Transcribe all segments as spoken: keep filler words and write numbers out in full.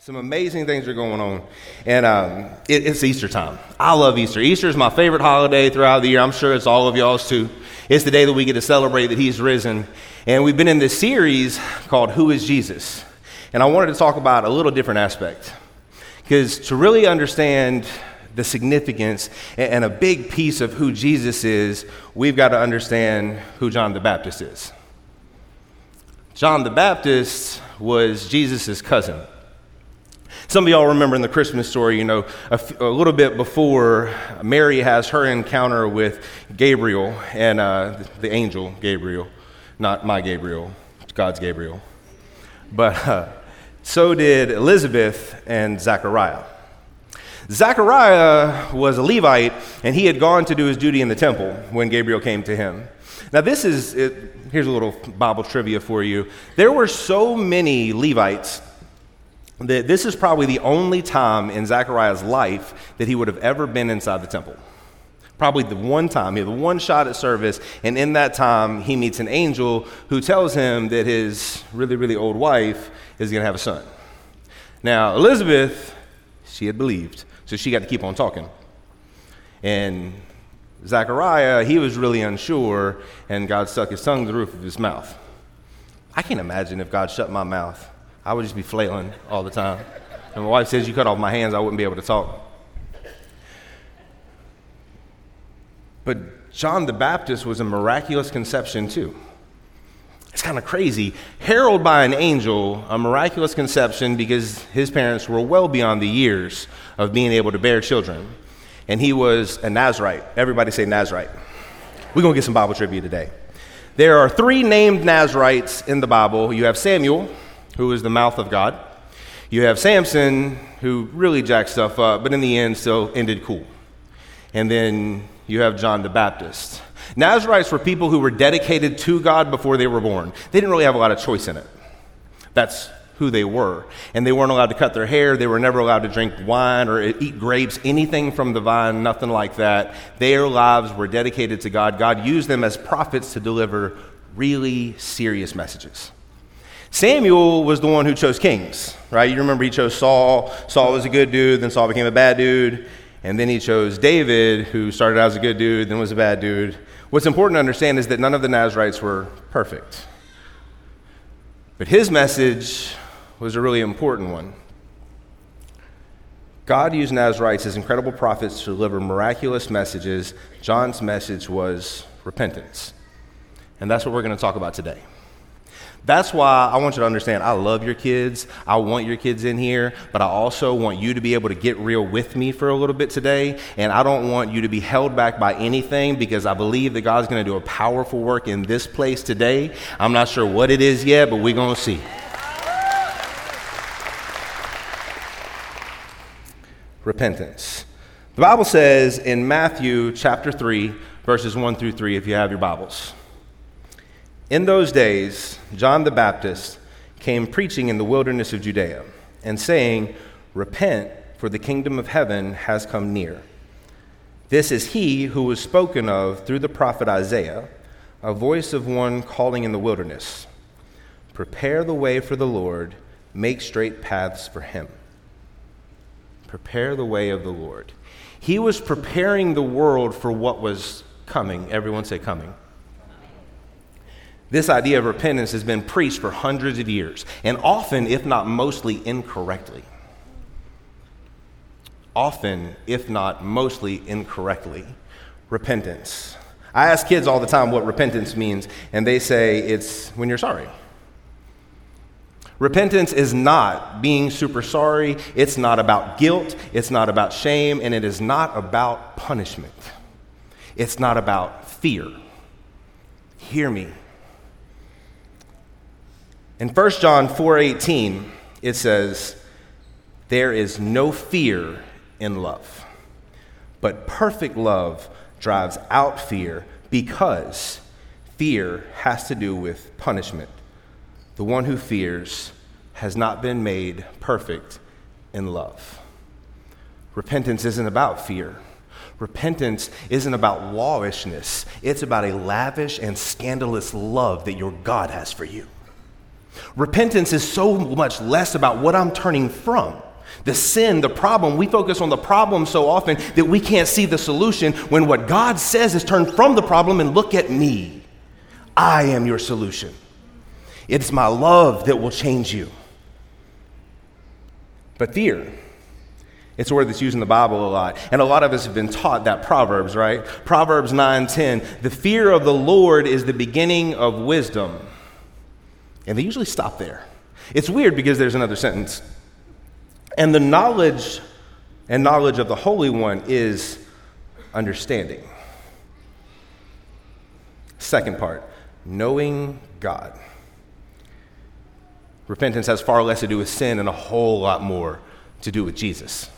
Some amazing things are going on, and um, it, it's Easter time. I love Easter. Easter is my favorite holiday throughout the year. I'm sure it's all of y'all's too. It's the day that we get to celebrate that he's risen, and we've been in this series called Who is Jesus? And I wanted to talk about a little different aspect, because to really understand the significance and, and a big piece of who Jesus is, we've got to understand who John the Baptist is. John the Baptist was Jesus' cousin. Some of y'all remember in the Christmas story, you know, a, f- a little bit before Mary has her encounter with Gabriel and uh, the angel Gabriel, not my Gabriel, God's Gabriel. But uh, so did Elizabeth and Zechariah. Zechariah was a Levite, and he had gone to do his duty in the temple when Gabriel came to him. Now this is, it, here's a little Bible trivia for you. There were so many Levites that this is probably the only time in Zechariah's life that he would have ever been inside the temple. Probably the one time. He had the one shot at service, and in that time, he meets an angel who tells him that his really, really old wife is going to have a son. Now, Elizabeth, she had believed, so she got to keep on talking. And Zechariah, he was really unsure, and God stuck his tongue to the roof of his mouth. I can't imagine if God shut my mouth. I would just be flailing all the time. And my wife says, you cut off my hands, I wouldn't be able to talk. But John the Baptist was a miraculous conception too. It's kind of crazy. Heralded by an angel, a miraculous conception because his parents were well beyond the years of being able to bear children. And he was a Nazarite. Everybody say Nazarite. We're going to get some Bible trivia today. There are three named Nazarites in the Bible. You have Samuel, who is the mouth of God. You have Samson, who really jacked stuff up, but in the end still ended cool. And then you have John the Baptist. Nazarites were people who were dedicated to God before they were born. They didn't really have a lot of choice in it. That's who they were. And they weren't allowed to cut their hair. They were never allowed to drink wine or eat grapes, anything from the vine, nothing like that. Their lives were dedicated to God. God used them as prophets to deliver really serious messages. Samuel was the one who chose kings, right? You remember he chose Saul. Saul was a good dude, then Saul became a bad dude. And then he chose David, who started out as a good dude, then was a bad dude. What's important to understand is that none of the Nazarites were perfect. But his message was a really important one. God used Nazarites as incredible prophets to deliver miraculous messages. John's message was repentance. And that's what we're going to talk about today. That's why I want you to understand, I love your kids. I want your kids in here, but I also want you to be able to get real with me for a little bit today. And I don't want you to be held back by anything because I believe that God's going to do a powerful work in this place today. I'm not sure what it is yet, but we're going to see. Repentance. The Bible says in Matthew chapter three, verses one through three, if you have your Bibles. In those days, John the Baptist came preaching in the wilderness of Judea and saying, repent, for the kingdom of heaven has come near. This is he who was spoken of through the prophet Isaiah, a voice of one calling in the wilderness. Prepare the way for the Lord, make straight paths for him. Prepare the way of the Lord. He was preparing the world for what was coming. Everyone say coming. This idea of repentance has been preached for hundreds of years, and often, if not mostly, incorrectly. Often, if not mostly, incorrectly. Repentance. I ask kids all the time what repentance means, and they say it's when you're sorry. Repentance is not being super sorry. It's not about guilt. It's not about shame, and it is not about punishment. It's not about fear. Hear me. In First John four eighteen, it says, there is no fear in love, but perfect love drives out fear because fear has to do with punishment. The one who fears has not been made perfect in love. Repentance isn't about fear. Repentance isn't about lawishness. It's about a lavish and scandalous love that your God has for you. Repentance is so much less about what I'm turning from. The sin, the problem, we focus on the problem so often that we can't see the solution when what God says is turn from the problem and look at me. I am your solution. It's my love that will change you. But fear, it's a word that's used in the Bible a lot. And a lot of us have been taught that Proverbs, right? Proverbs nine ten, the fear of the Lord is the beginning of wisdom. And they usually stop there. It's weird because there's another sentence. And the knowledge and knowledge of the Holy One is understanding. Second part, knowing God. Repentance has far less to do with sin and a whole lot more to do with Jesus.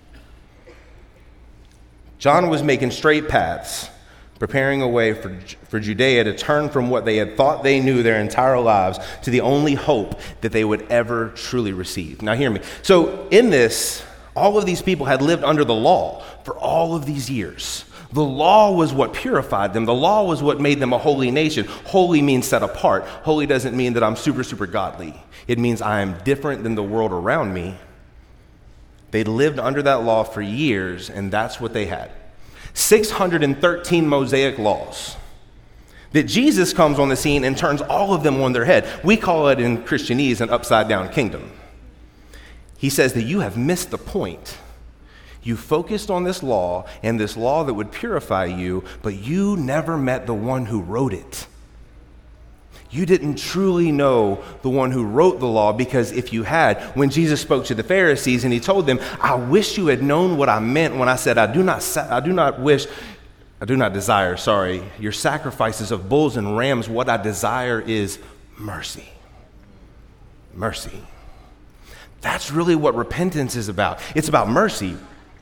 John was making straight paths, preparing a way for, for Judea to turn from what they had thought they knew their entire lives to the only hope that they would ever truly receive. Now hear me. So in this, all of these people had lived under the law for all of these years. The law was what purified them. The law was what made them a holy nation. Holy means set apart. Holy doesn't mean that I'm super, super godly. It means I am different than the world around me. They lived under that law for years, and that's what they had. six hundred thirteen Mosaic laws that Jesus comes on the scene and turns all of them on their head. We call it in Christianese an upside-down kingdom. He says that you have missed the point. You focused on this law and this law that would purify you, but you never met the one who wrote it. You didn't truly know the one who wrote the law, because if you had, when Jesus spoke to the Pharisees and he told them, I wish you had known what I meant when I said, I do not, I do not wish, I do not desire, sorry, your sacrifices of bulls and rams. What I desire is mercy. Mercy. That's really what repentance is about. It's about mercy.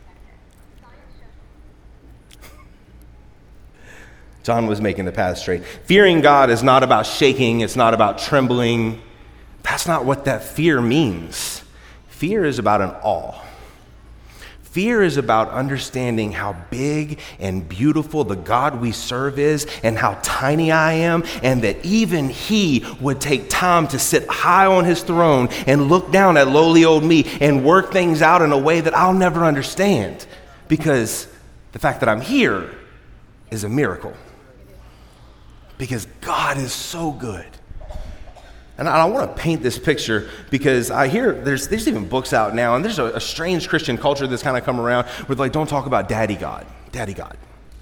John was making the path straight. Fearing God is not about shaking. It's not about trembling. That's not what that fear means. Fear is about an awe. Fear is about understanding how big and beautiful the God we serve is and how tiny I am, and that even he would take time to sit high on his throne and look down at lowly old me and work things out in a way that I'll never understand, because the fact that I'm here is a miracle. Because God is so good. And I want to paint this picture because I hear there's there's even books out now, and there's a, a strange Christian culture that's kind of come around where they're like, don't talk about daddy God. Daddy God.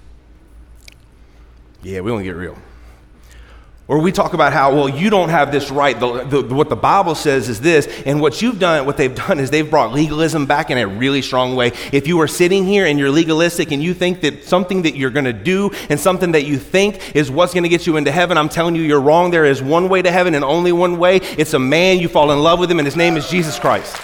Yeah, we don't get real. Or we talk about how, well, you don't have this right. The, the, what the Bible says is this, and what you've done, what they've done is they've brought legalism back in a really strong way. If you are sitting here and you're legalistic and you think that something that you're going to do and something that you think is what's going to get you into heaven, I'm telling you, you're wrong. There is one way to heaven and only one way. It's a man. You fall in love with him, and his name is Jesus Christ.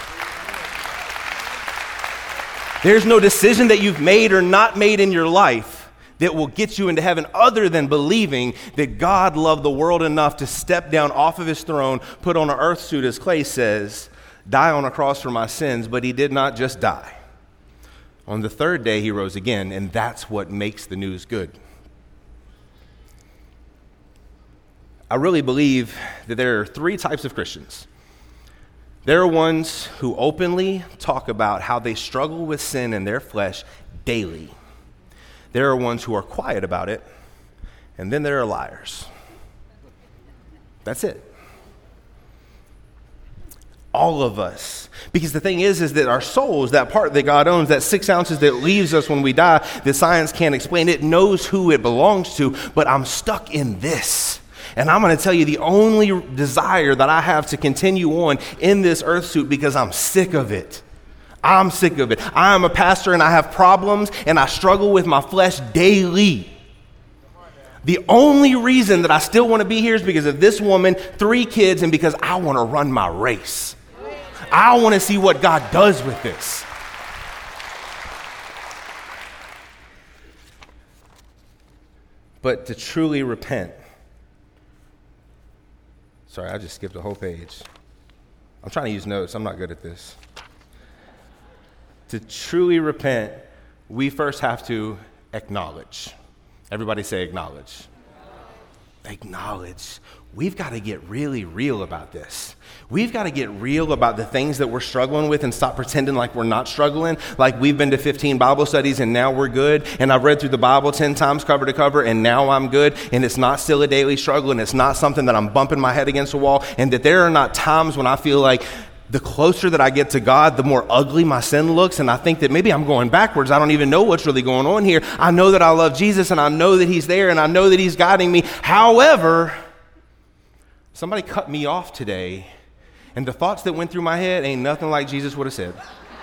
There's no decision that you've made or not made in your life that will get you into heaven other than believing that God loved the world enough to step down off of his throne, put on an earth suit, as Clay says, die on a cross for my sins, but he did not just die. On the third day, he rose again, and that's what makes the news good. I really believe that there are three types of Christians. There are ones who openly talk about how they struggle with sin in their flesh daily. There are ones who are quiet about it, and then there are liars. That's it. All of us. Because the thing is, is that our souls, that part that God owns, that six ounces that leaves us when we die, that science can't explain, it knows who it belongs to, but I'm stuck in this. And I'm going to tell you the only desire that I have to continue on in this earth suit, because I'm sick of it. I'm sick of it. I am a pastor and I have problems and I struggle with my flesh daily. The only reason that I still want to be here is because of this woman, three kids, and because I want to run my race. I want to see what God does with this. But to truly repent. Sorry, I just skipped a whole page. I'm trying to use notes. I'm not good at this. To truly repent, we first have to acknowledge. Everybody say acknowledge. Acknowledge. we've got to get really real about this. We've got to get real about the things that we're struggling with and stop pretending like we're not struggling, like we've been to fifteen Bible studies and now we're good, and I've read through the Bible ten times cover to cover and now I'm good, and it's not still a daily struggle, and it's not something that I'm bumping my head against a wall, and that there are not times when I feel like the closer that I get to God, the more ugly my sin looks, and I think that maybe I'm going backwards. I don't even know what's really going on here. I know that I love Jesus, and I know that he's there, and I know that he's guiding me. However, somebody cut me off today, and the thoughts that went through my head ain't nothing like Jesus would have said.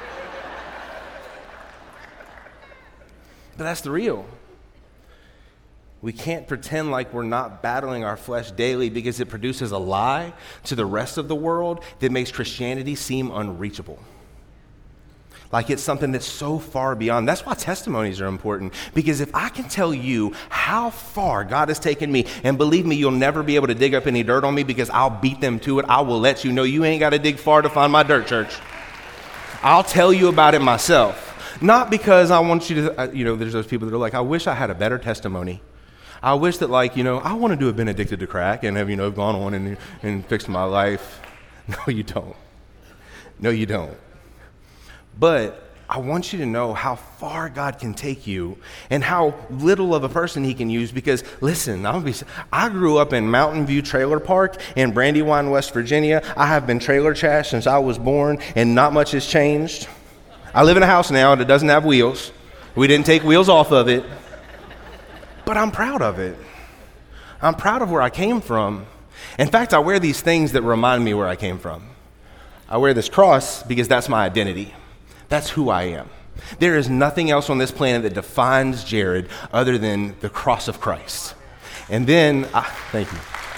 But that's the real. We can't pretend like we're not battling our flesh daily, because it produces a lie to the rest of the world that makes Christianity seem unreachable. Like it's something that's so far beyond. That's why testimonies are important, because if I can tell you how far God has taken me, and believe me, you'll never be able to dig up any dirt on me because I'll beat them to it. I will let you know you ain't got to dig far to find my dirt, church. I'll tell you about it myself. Not because I want you to, you know, there's those people that are like, I wish I had a better testimony. I wish that, like, you know, I want to do have been addicted to crack and have, you know, gone on and, and fixed my life. No, you don't. No, you don't. But I want you to know how far God can take you and how little of a person he can use, because, listen, I'm gonna be, I grew up in Mountain View Trailer Park in Brandywine, West Virginia. I have been trailer trash since I was born, and not much has changed. I live in a house now that doesn't have wheels. We didn't take wheels off of it. But I'm proud of it. I'm proud of where I came from. In fact, I wear these things that remind me where I came from. I wear this cross because that's my identity. That's who I am. There is nothing else on this planet that defines Jared other than the cross of Christ. And then, I, thank you.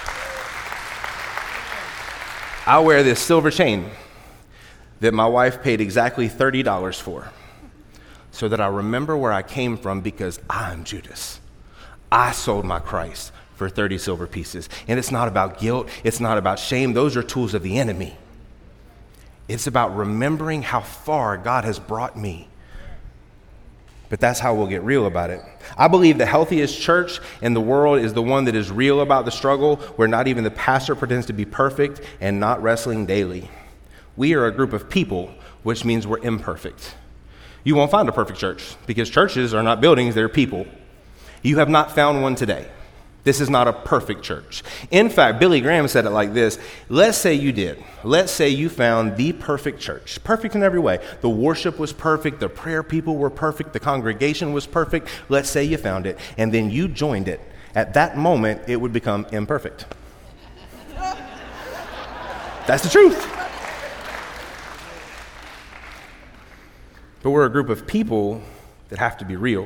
I wear this silver chain that my wife paid exactly thirty dollars for, so that I remember where I came from, because I'm Judas. I sold my Christ for thirty silver pieces. And it's not about guilt. It's not about shame. Those are tools of the enemy. It's about remembering how far God has brought me. But that's how we'll get real about it. I believe the healthiest church in the world is the one that is real about the struggle, where not even the pastor pretends to be perfect and not wrestling daily. We are a group of people, which means we're imperfect. You won't find a perfect church, because churches are not buildings, they're people. You have not found one today. This is not a perfect church. In fact, Billy Graham said it like this. Let's say you did. Let's say you found the perfect church. Perfect in every way. The worship was perfect. The prayer people were perfect. The congregation was perfect. Let's say you found it. And then you joined it. At that moment, it would become imperfect. That's the truth. But we're a group of people that have to be real.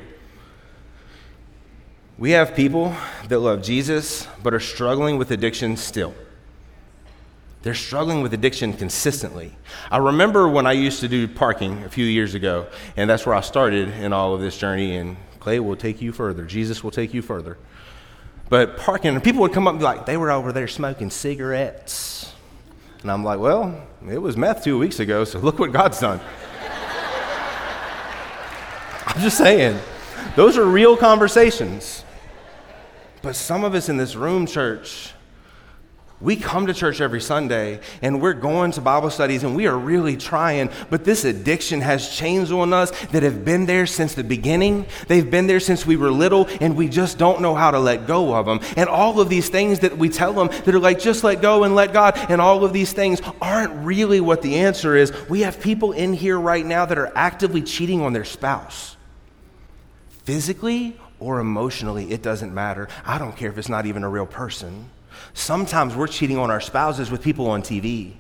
We have people that love Jesus but are struggling with addiction still. They're struggling with addiction consistently. I remember when I used to do parking a few years ago, and that's where I started in all of this journey, and Clay will take you further. Jesus will take you further. But parking, and people would come up and be like, they were over there smoking cigarettes. And I'm like, well, it was meth two weeks ago, so look what God's done. I'm just saying, those are real conversations. But some of us in this room, church, we come to church every Sunday, and we're going to Bible studies, and we are really trying, but this addiction has chains on us that have been there since the beginning. They've been there since we were little, and we just don't know how to let go of them. And all of these things that we tell them that are like, just let go and let God, and all of these things aren't really what the answer is. We have people in here right now that are actively cheating on their spouse. Physically or emotionally, it doesn't matter. I don't care if it's not even a real person. Sometimes we're cheating on our spouses with people on T V.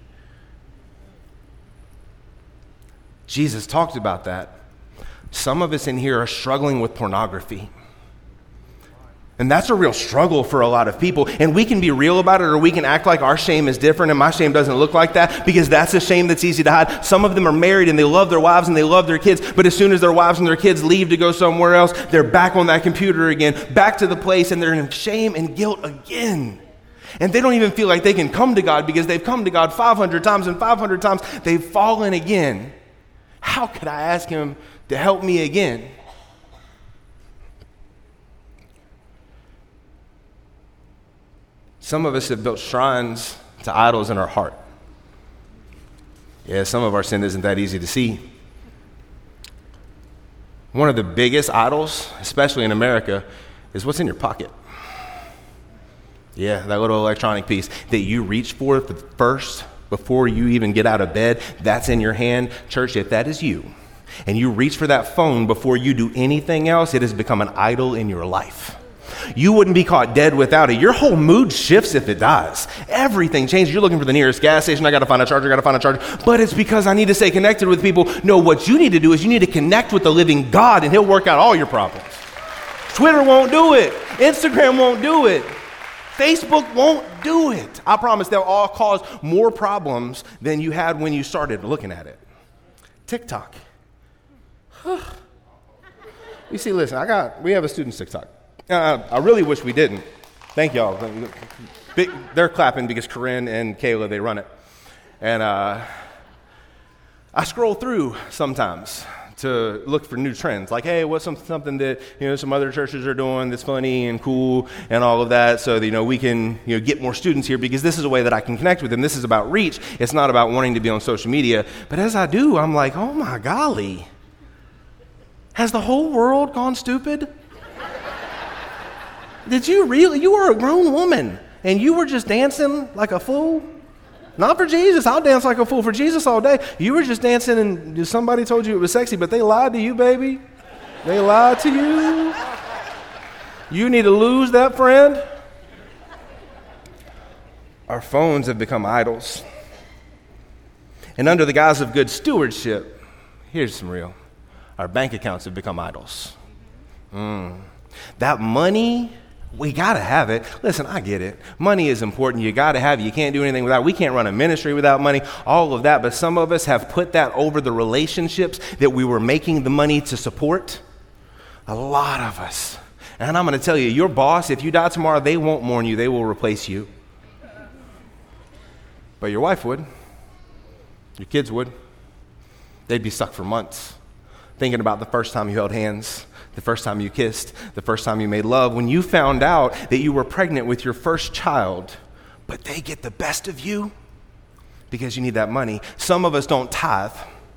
Jesus talked about that. Some of us in here are struggling with pornography. And that's a real struggle for a lot of people. And we can be real about it, or we can act like our shame is different and my shame doesn't look like that, because that's a shame that's easy to hide. Some of them are married and they love their wives and they love their kids, but as soon as their wives and their kids leave to go somewhere else, they're back on that computer again, back to the place, and they're in shame and guilt again. And they don't even feel like they can come to God, because they've come to God five hundred times, and five hundred times they've fallen again. How could I ask him to help me again? Some of us have built shrines to idols in our heart. Yeah, some of our sin isn't that easy to see. One of the biggest idols, especially in America, is what's in your pocket. Yeah, that little electronic piece that you reach for first before you even get out of bed, that's in your hand. Church, if that is you, and you reach for that phone before you do anything else, it has become an idol in your life. You wouldn't be caught dead without it. Your whole mood shifts if it dies. Everything changes. You're looking for the nearest gas station. I got to find a charger, I got to find a charger. But it's because I need to stay connected with people. No, what you need to do is you need to connect with the living God, and he'll work out all your problems. Twitter won't do it. Instagram won't do it. Facebook won't do it. I promise they'll all cause more problems than you had when you started looking at it. TikTok. You see, listen, I got, we have a student's TikTok. Uh, I really wish we didn't. Thank y'all. Big, they're clapping because Corinne and Kayla, they run it. And uh, I scroll through sometimes to look for new trends. Like, hey, what's some, something that, you know, some other churches are doing that's funny and cool and all of that, so that, you know, we can, you know, get more students here, because this is a way that I can connect with them. This is about reach. It's not about wanting to be on social media. But as I do, I'm like, oh my golly. Has the whole world gone stupid? Did you really? You were a grown woman, and you were just dancing like a fool? Not for Jesus. I'll dance like a fool for Jesus all day. You were just dancing, and somebody told you it was sexy, but they lied to you, baby. They lied to you. You need to lose that friend. Our phones have become idols. And under the guise of good stewardship, here's some real. Our bank accounts have become idols. Mm. That money, we got to have it. Listen, I get it. Money is important. You got to have it. You can't do anything without it. We can't run a ministry without money, all of that. But some of us have put that over the relationships that we were making the money to support. A lot of us. And I'm going to tell you, your boss, if you die tomorrow, they won't mourn you. They will replace you. But your wife would. Your kids would. They'd be stuck for months thinking about the first time you held hands, the first time you kissed, the first time you made love, when you found out that you were pregnant with your first child, but they get the best of you because you need that money. Some of us don't tithe.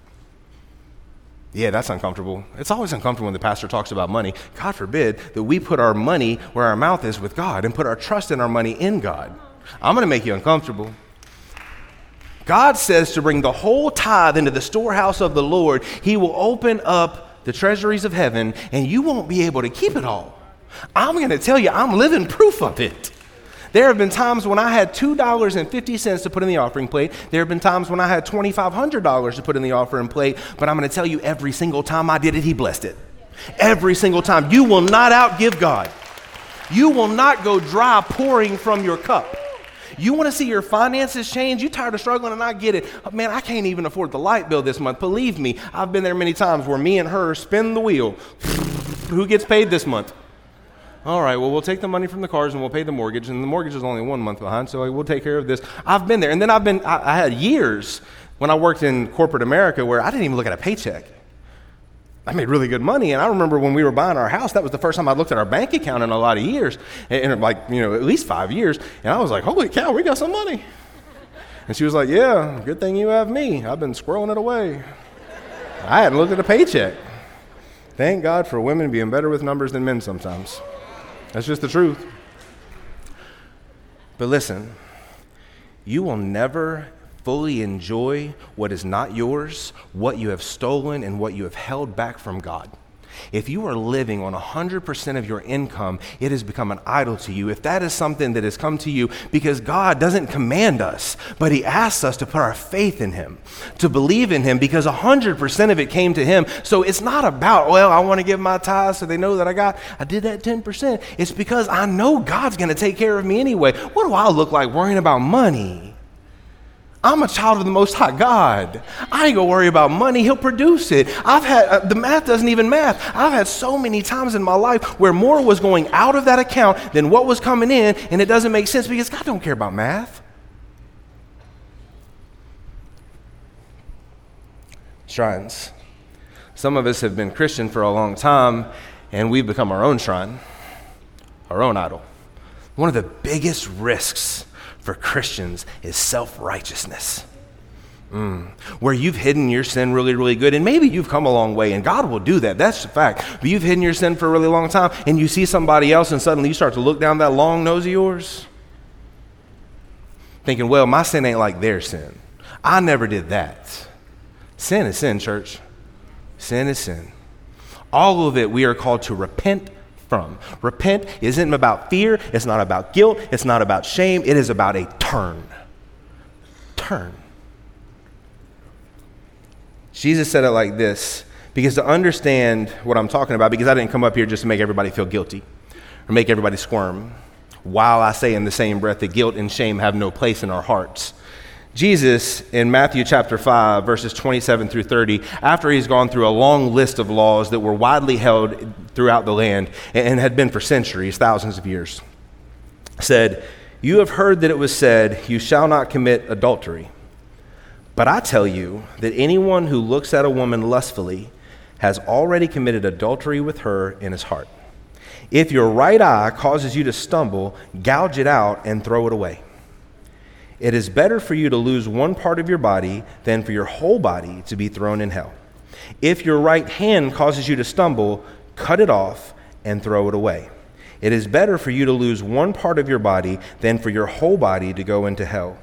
Yeah, that's uncomfortable. It's always uncomfortable when the pastor talks about money. God forbid that we put our money where our mouth is with God and put our trust in our money in God. I'm going to make you uncomfortable. God says to bring the whole tithe into the storehouse of the Lord. He will open up the treasuries of heaven, and you won't be able to keep it all. I'm going to tell you, I'm living proof of it. There have been times when I had two dollars and fifty cents to put in the offering plate. There have been times when I had two thousand five hundred dollars to put in the offering plate. But I'm going to tell you, every single time I did it, he blessed it. Every single time. You will not outgive God. You will not go dry pouring from your cup. You want to see your finances change? You tired of struggling? And I get it. Oh, man, I can't even afford the light bill this month. Believe me, I've been there many times where me and her spin the wheel. Who gets paid this month? All right, well, we'll take the money from the cars and we'll pay the mortgage. And the mortgage is only one month behind, so we'll take care of this. I've been there. And then I've been, I, I had years when I worked in corporate America where I didn't even look at a paycheck. I made really good money, and I remember when we were buying our house, that was the first time I looked at our bank account in a lot of years, in like, you know, at least five years, and I was like, holy cow, we got some money. And she was like, yeah, good thing you have me. I've been squirreling it away. I hadn't looked at a paycheck. Thank God for women being better with numbers than men sometimes. That's just the truth. But listen, you will never fully enjoy what is not yours, what you have stolen, and what you have held back from God. If you are living on one hundred percent of your income, it has become an idol to you. If that is something that has come to you, because God doesn't command us, but he asks us to put our faith in him, to believe in him, because one hundred percent of it came to him. So it's not about, well, I want to give my tithes so they know that I got, I did that ten percent. It's because I know God's going to take care of me anyway. What do I look like worrying about money? I'm a child of the Most High God. I ain't gonna worry about money. He'll produce it. I've had, uh, the math doesn't even math. I've had so many times in my life where more was going out of that account than what was coming in, and it doesn't make sense because God don't care about math. Shrines. Some of us have been Christian for a long time, and we've become our own shrine, our own idol. One of the biggest risks for Christians is self-righteousness. Mm. Where you've hidden your sin really, really good, and maybe you've come a long way, and God will do that. That's the fact. But you've hidden your sin for a really long time, and you see somebody else, and suddenly you start to look down that long nose of yours, thinking, well, my sin ain't like their sin. I never did that. Sin is sin, church. Sin is sin. All of it we are called to repent from. Repent isn't about fear. It's not about guilt. It's not about shame. It is about a turn. Turn. Jesus said it like this, because to understand what I'm talking about, because I didn't come up here just to make everybody feel guilty or make everybody squirm, while I say in the same breath that guilt and shame have no place in our hearts. Jesus, in Matthew chapter five, verses twenty-seven through thirty, after he's gone through a long list of laws that were widely held throughout the land and had been for centuries, thousands of years, said, "You have heard that it was said, 'You shall not commit adultery.' But I tell you that anyone who looks at a woman lustfully has already committed adultery with her in his heart. If your right eye causes you to stumble, gouge it out and throw it away. It is better for you to lose one part of your body than for your whole body to be thrown in hell. If your right hand causes you to stumble, cut it off and throw it away. It is better for you to lose one part of your body than for your whole body to go into hell."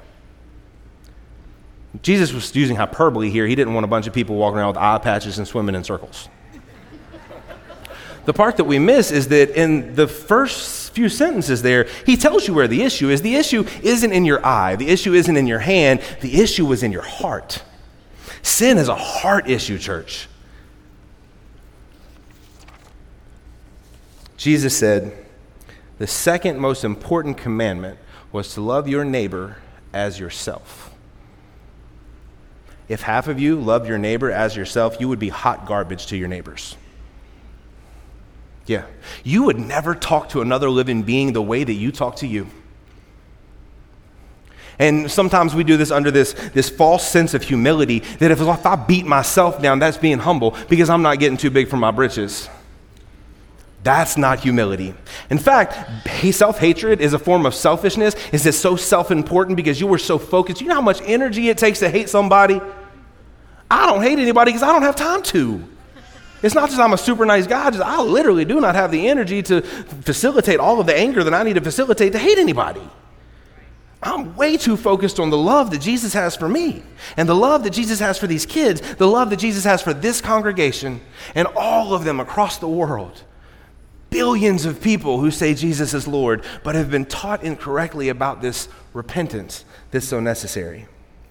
Jesus was using hyperbole here. He didn't want a bunch of people walking around with eye patches and swimming in circles. The part that we miss is that in the first few sentences there, he tells you where the issue is. The issue isn't in your eye. The issue isn't in your hand. The issue is in your heart. Sin is a heart issue, church. Jesus said, the second most important commandment was to love your neighbor as yourself. If half of you loved your neighbor as yourself, you would be hot garbage to your neighbors. Yeah. You would never talk to another living being the way that you talk to you. And sometimes we do this under this, this false sense of humility that if, if I beat myself down, that's being humble because I'm not getting too big for my britches. That's not humility. In fact, self-hatred is a form of selfishness. Is this so self-important because you were so focused? You know how much energy it takes to hate somebody? I don't hate anybody because I don't have time to. It's not just I'm a super nice guy. Just I literally do not have the energy to facilitate all of the anger that I need to facilitate to hate anybody. I'm way too focused on the love that Jesus has for me and the love that Jesus has for these kids, the love that Jesus has for this congregation and all of them across the world. Billions of people who say Jesus is Lord, but have been taught incorrectly about this repentance that's so necessary.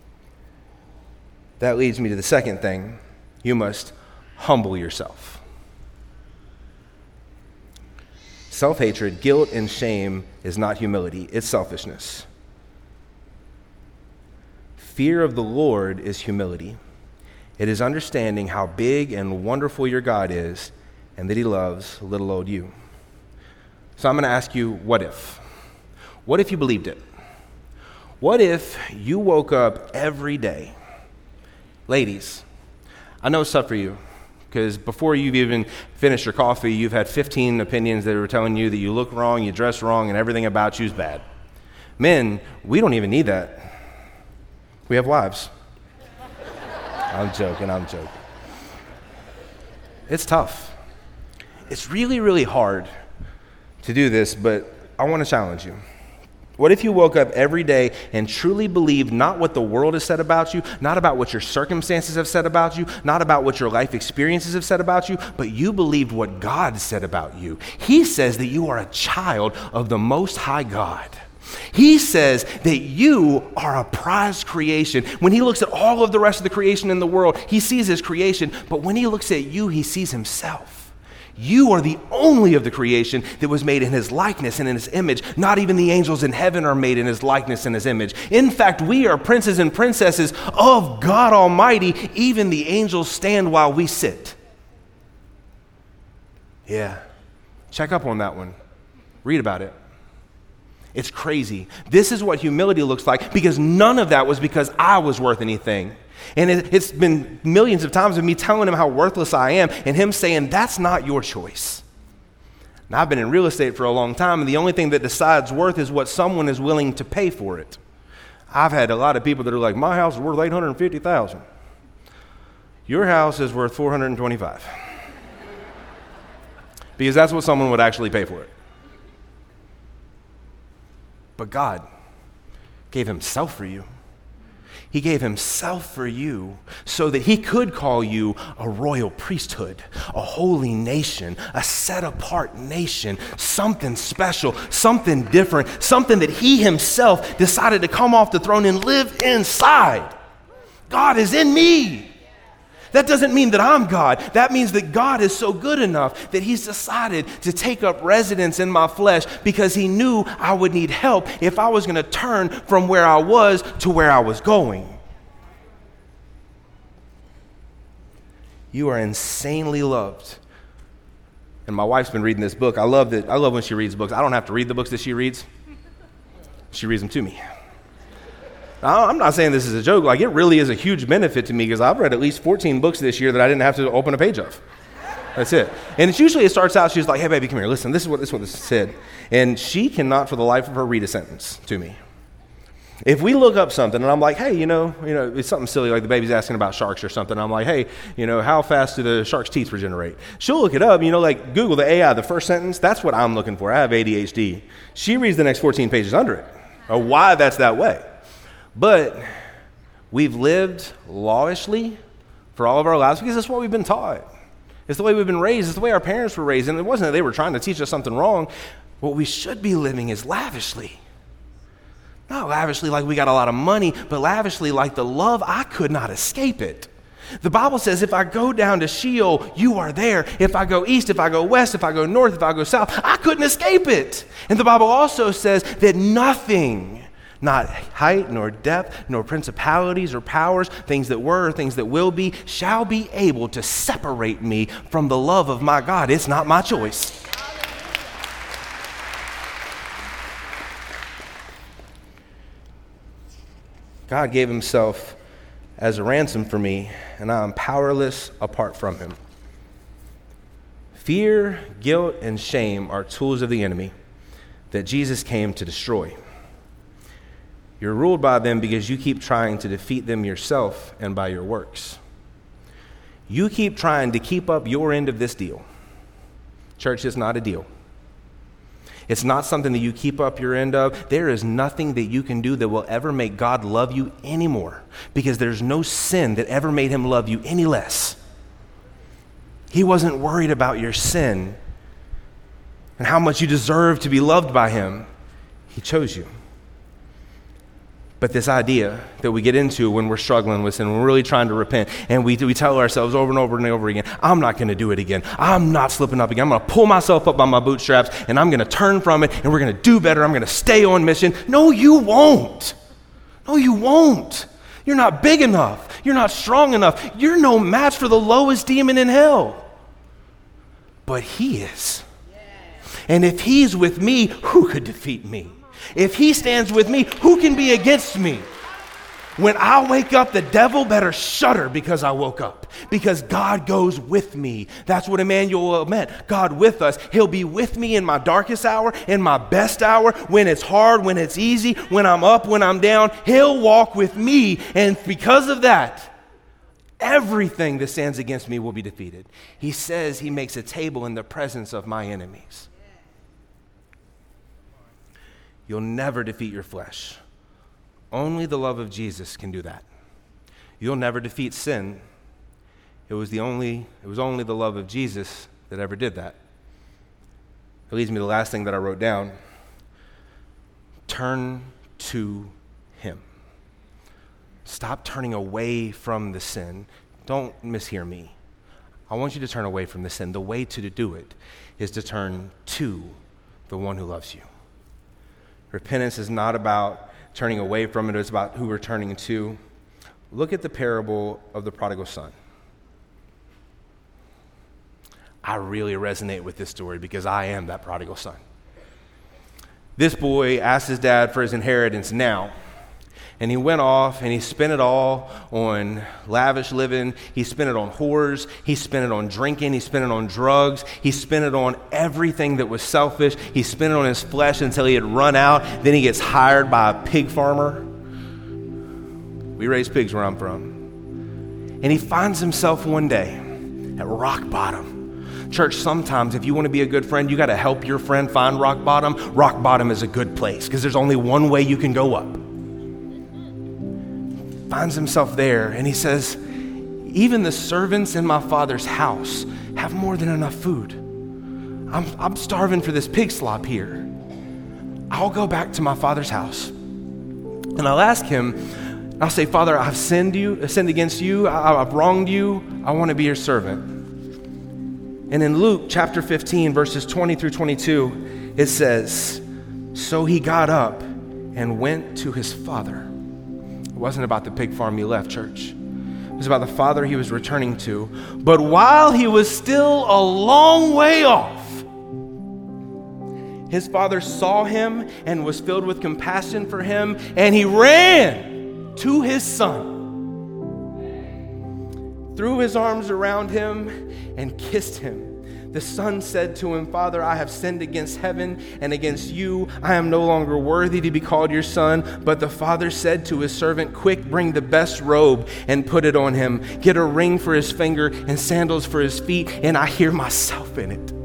That leads me to the second thing. You must humble yourself. Self-hatred, guilt, and shame is not humility. It's selfishness. Fear of the Lord is humility. It is understanding how big and wonderful your God is and that he loves little old you. So I'm going to ask you, what if? What if you believed it? What if you woke up every day? Ladies, I know it's tough for you because before you've even finished your coffee, you've had fifteen opinions that are telling you that you look wrong, you dress wrong, and everything about you is bad. Men, we don't even need that. We have wives. I'm joking, I'm joking. It's tough. It's really, really hard to do this, but I want to challenge you. What if you woke up every day and truly believed not what the world has said about you, not about what your circumstances have said about you, not about what your life experiences have said about you, but you believed what God said about you? He says that you are a child of the Most High God. He says that you are a prized creation. When he looks at all of the rest of the creation in the world, he sees his creation, but when he looks at you, he sees himself. You are the only of the creation that was made in his likeness and in his image. Not even the angels in heaven are made in his likeness and his image. In fact, we are princes and princesses of God Almighty. Even the angels stand while we sit. Yeah. Check up on that one. Read about it. It's crazy. This is what humility looks like because none of that was because I was worth anything. And it, it's been millions of times of me telling him how worthless I am and him saying, that's not your choice. Now, I've been in real estate for a long time, and the only thing that decides worth is what someone is willing to pay for it. I've had a lot of people that are like, my house is worth eight hundred fifty thousand dollars. Your house is worth four hundred twenty-five thousand dollars. Because that's what someone would actually pay for it. But God gave himself for you. He gave himself for you so that he could call you a royal priesthood, a holy nation, a set-apart nation, something special, something different, something that he himself decided to come off the throne and live inside. God is in me. That doesn't mean that I'm God. That means that God is so good enough that he's decided to take up residence in my flesh because he knew I would need help if I was going to turn from where I was to where I was going. You are insanely loved. And my wife's been reading this book. I love that. I love when she reads books. I don't have to read the books that she reads. She reads them to me. I'm not saying this is a joke. Like, it really is a huge benefit to me because I've read at least fourteen books this year that I didn't have to open a page of. That's it. And it's usually, it starts out, she's like, hey, baby, come here. Listen, this is what this, is what this said. And she cannot for the life of her read a sentence to me. If we look up something and I'm like, hey, you know, you know, it's something silly like the baby's asking about sharks or something. I'm like, hey, you know, how fast do the shark's teeth regenerate? She'll look it up, you know, like Google the A I, the first sentence. That's what I'm looking for. I have A D H D. She reads the next fourteen pages under it. Or why that's that way. But we've lived lawishly for all of our lives because that's what we've been taught. It's the way we've been raised. It's the way our parents were raised. And it wasn't that they were trying to teach us something wrong. What we should be living is lavishly. Not lavishly like we got a lot of money, but lavishly like the love, I could not escape it. The Bible says if I go down to Sheol, you are there. If I go east, if I go west, if I go north, if I go south, I couldn't escape it. And the Bible also says that nothing, not height, nor depth, nor principalities or powers, things that were or things that will be, shall be able to separate me from the love of my God. It's not my choice. God gave himself as a ransom for me, and I am powerless apart from him. Fear, guilt, and shame are tools of the enemy that Jesus came to destroy. You're ruled by them because you keep trying to defeat them yourself and by your works. You keep trying to keep up your end of this deal. Church is not a deal. It's not something that you keep up your end of. There is nothing that you can do that will ever make God love you anymore because there's no sin that ever made him love you any less. He wasn't worried about your sin and how much you deserve to be loved by him. He chose you. But this idea that we get into when we're struggling with sin, when we're really trying to repent, and we, we tell ourselves over and over and over again, I'm not going to do it again. I'm not slipping up again. I'm going to pull myself up by my bootstraps, and I'm going to turn from it, and we're going to do better. I'm going to stay on mission. No, you won't. No, you won't. You're not big enough. You're not strong enough. You're no match for the lowest demon in hell. But he is. And if he's with me, who could defeat me? If he stands with me, who can be against me? When I wake up, the devil better shudder because I woke up. Because God goes with me. That's what Emmanuel meant. God with us. He'll be with me in my darkest hour, in my best hour, when it's hard, when it's easy, when I'm up, when I'm down. He'll walk with me. And because of that, everything that stands against me will be defeated. He says he makes a table in the presence of my enemies. You'll never defeat your flesh. Only the love of Jesus can do that. You'll never defeat sin. It was the only, it was only the love of Jesus that ever did that. It leads me to the last thing that I wrote down. Turn to him. Stop turning away from the sin. Don't mishear me. I want you to turn away from the sin. The way to do it is to turn to the one who loves you. Repentance is not about turning away from it. It's about who we're turning to. Look at the parable of the prodigal son. I really resonate with this story because I am that prodigal son. This boy asked his dad for his inheritance now. And he went off and he spent it all on lavish living. He spent it on whores. He spent it on drinking. He spent it on drugs. He spent it on everything that was selfish. He spent it on his flesh until he had run out. Then he gets hired by a pig farmer. We raise pigs where I'm from. And he finds himself one day at rock bottom. Church, sometimes if you want to be a good friend, you got to help your friend find rock bottom. Rock bottom is a good place because there's only one way you can go up. Finds himself there, and he says, even the servants in my father's house have more than enough food. I'm, I'm starving for this pig slop here. I'll go back to my father's house, and I'll ask him, I'll say, Father, I've sinned you, sinned against you, I, I've wronged you, I want to be your servant. And in Luke chapter fifteen, verses twenty through twenty-two, it says, so he got up and went to his father. It wasn't about the pig farm he left, church. It was about the father he was returning to. But while he was still a long way off, his father saw him and was filled with compassion for him, and he ran to his son, threw his arms around him, and kissed him. The son said to him, Father, I have sinned against heaven and against you. I am no longer worthy to be called your son. But the father said to his servant, quick, bring the best robe and put it on him. Get a ring for his finger and sandals for his feet. And I hear myself in it.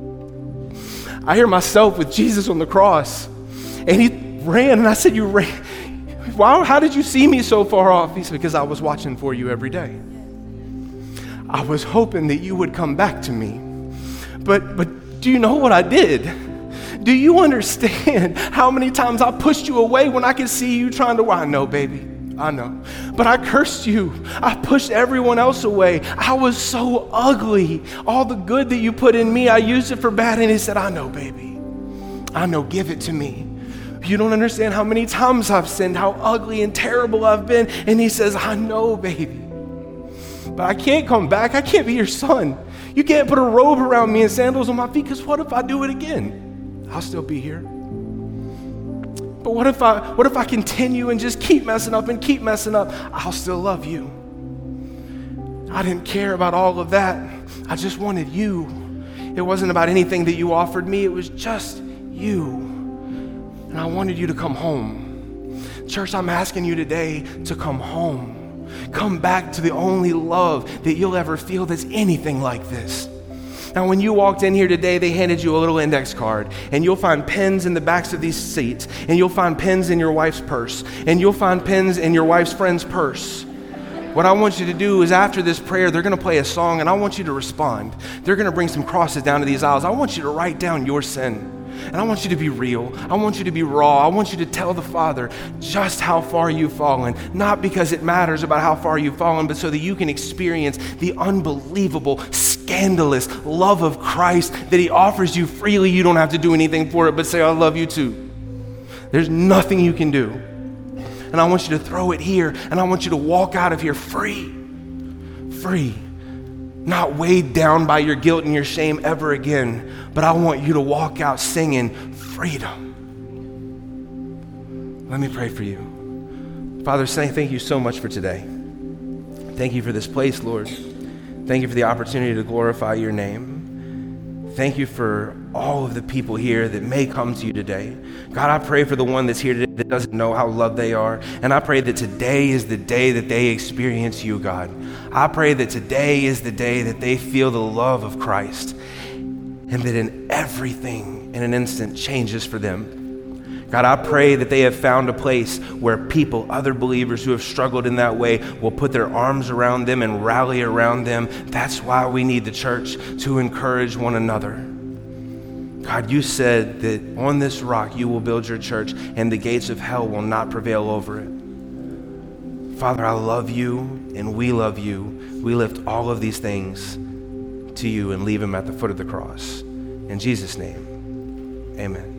I hear myself with Jesus on the cross. And he ran, and I said, you ran. Wow, how did you see me so far off? He said, because I was watching for you every day. I was hoping that you would come back to me. But but do you know what I did? Do you understand how many times I pushed you away when I could see you trying to, well, I know, baby, I know. But I cursed you. I pushed everyone else away. I was so ugly. All the good that you put in me, I used it for bad. And he said, I know, baby. I know, give it to me. You don't understand how many times I've sinned, how ugly and terrible I've been. And he says, I know, baby. But I can't come back. I can't be your son. You can't put a robe around me and sandals on my feet, because what if I do it again? I'll still be here. But what if I what if I continue and just keep messing up and keep messing up? I'll still love you. I didn't care about all of that. I just wanted you. It wasn't about anything that you offered me. It was just you. And I wanted you to come home. Church, I'm asking you today to come home. Come back to the only love that you'll ever feel that's anything like this. Now, when you walked in here today, they handed you a little index card, and you'll find pens in the backs of these seats, and you'll find pens in your wife's purse, and you'll find pens in your wife's friend's purse. What I want you to do is, after this prayer, they're going to play a song, and I want you to respond. They're going to bring some crosses down to these aisles. I want you to write down your sin. And I want you to be real. I want you to be raw. I want you to tell the Father just how far you've fallen. Not because it matters about how far you've fallen, but so that you can experience the unbelievable, scandalous love of Christ that he offers you freely. You don't have to do anything for it, but say, I love you too. There's nothing you can do. And I want you to throw it here, and I want you to walk out of here free. Free. Not weighed down by your guilt and your shame ever again, but I want you to walk out singing freedom. Let me pray for you. Father, thank you so much for today. Thank you for this place, Lord. Thank you for the opportunity to glorify your name. Thank you for all of the people here that may come to you today. God, I pray for the one that's here today that doesn't know how loved they are. And I pray that today is the day that they experience you, God. I pray that today is the day that they feel the love of Christ, and that in everything, in an instant, changes for them. God, I pray that they have found a place where people, other believers who have struggled in that way, will put their arms around them and rally around them. That's why we need the church, to encourage one another. God, you said that on this rock you will build your church, and the gates of hell will not prevail over it. Father, I love you, and we love you. We lift all of these things to you and leave them at the foot of the cross. In Jesus' name, amen.